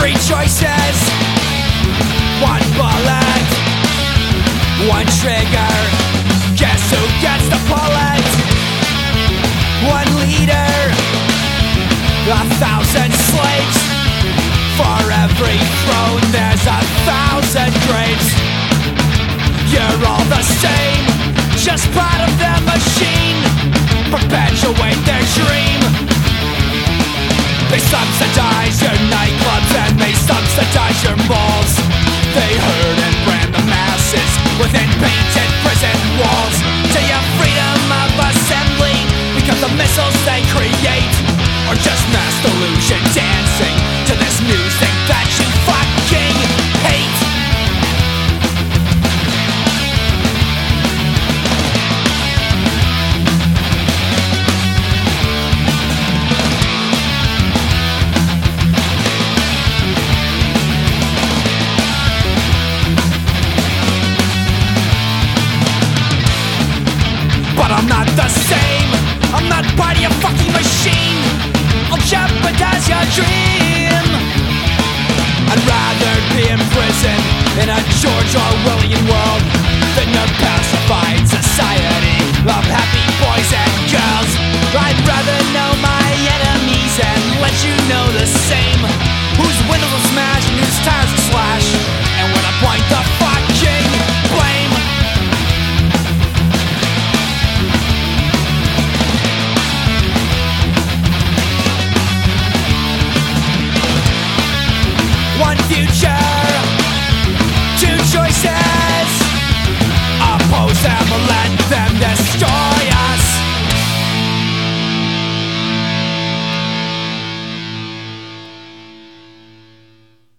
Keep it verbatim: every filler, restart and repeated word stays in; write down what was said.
Three choices, one bullet, one trigger. Guess who gets the bullet? One leader, a thousand slaves. For every throne there's a thousand graves. You're all the same, just part of their machine. Perpetuate their dream. They subsidize your nightclubs and they subsidize your malls. They herd and brand the masses within painted prison walls. Till your freedom of assembly becomes the missiles they create, or just mass delusion dancing to this music that you fucking hate. But I'm not the same. I'm not part of your fucking machine.